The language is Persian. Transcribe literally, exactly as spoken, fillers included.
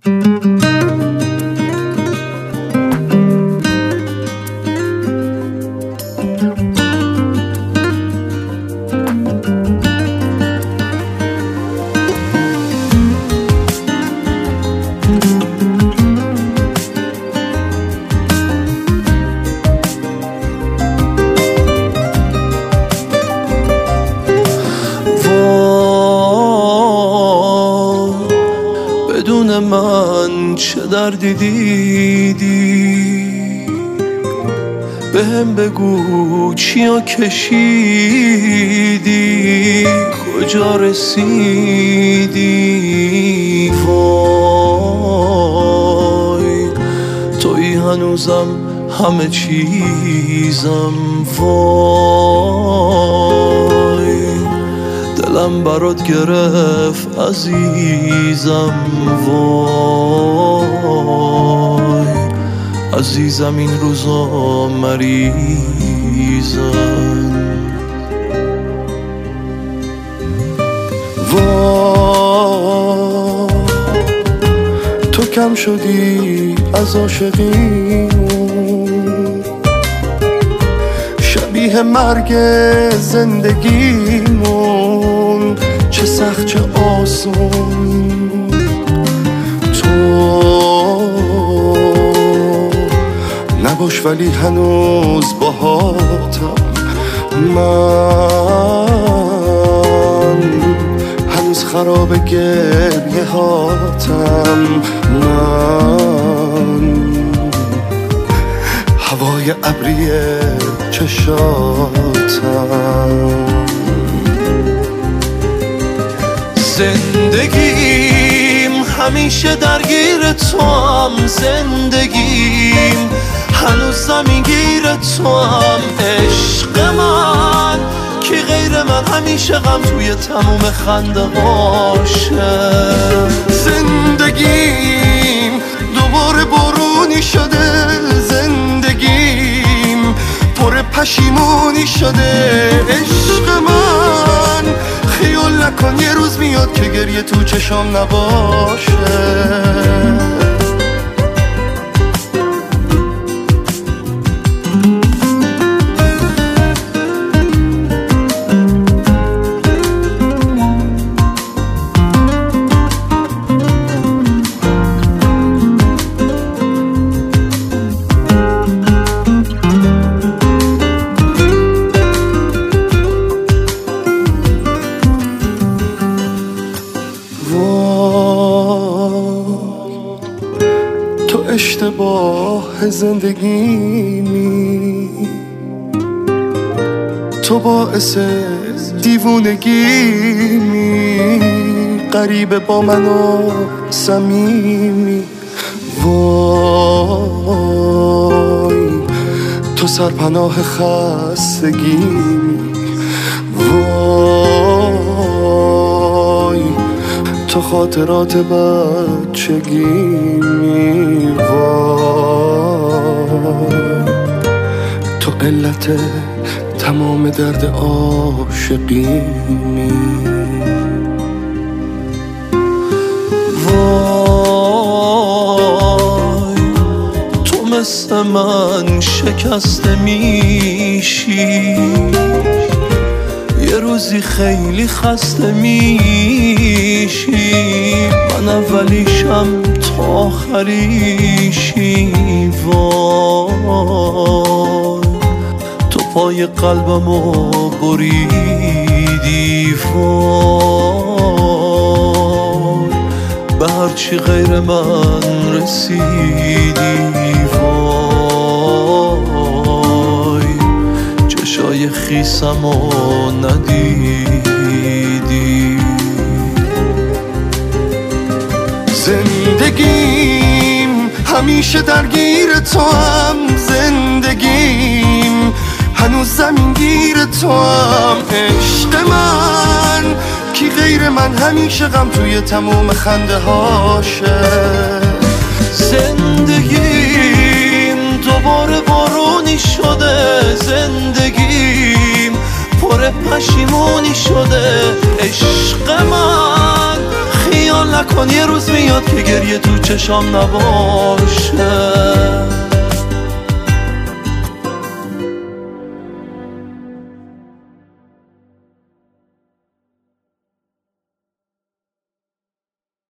بدون من چه دردی دیدی، به هم بگو چیا کشیدی، کجا رسیدی. وای توی هنوزم همه چیزم، وای دلم برات گرفت عزیزم، وای عزیزم این روزا مریضم. وای تو کم شدی از عاشقیمون، شبیه مرگ زندگیمون، چه سخت چه آسون. تو نباش ولی هنوز باهاتم، من هنوز خراب گریه هاتم، من هوای ابری چشاتم. زندگیم همیشه درگیر تو هم، زندگیم هنوز زمینگیر تو هم. عشق من کی غیر من همیشه غم توی تموم خنده هاشه. زندگیم دوباره بارونی شده، زندگیم پر پشیمونی شده. عشق من خیال نکن یه روز میاد که گریه تو چشام نباشه. تو اشتباه زندگیمی، تو باعث دیوونگیمی، غریبه با من و صمیمی. وای تو سرپناه خستگیمی، وای تو خاطرات بچگیمی، وای تو علت تمام درد عاشقیمی. وای تو مثل من شکسته میشی، یه روزی خیلی خسته میشی، من اولیشم تا آخریشی. وای تو پای قلبمو بریدی، وای به هرچی غیر من رسیدی. وای چشای خیسمو ندیدی. زندگیم همیشه درگیر تو هم، زندگیم هنوز زمینگیر تو هم. عشق من کی غیر من همیشه غم توی تموم خنده هاشه. زندگیم دوباره بارونی شده، زندگیم پر پشیمونی شده. عشق من خیال خیال نکن یه روز میاد که گریه تو چشام نباشه.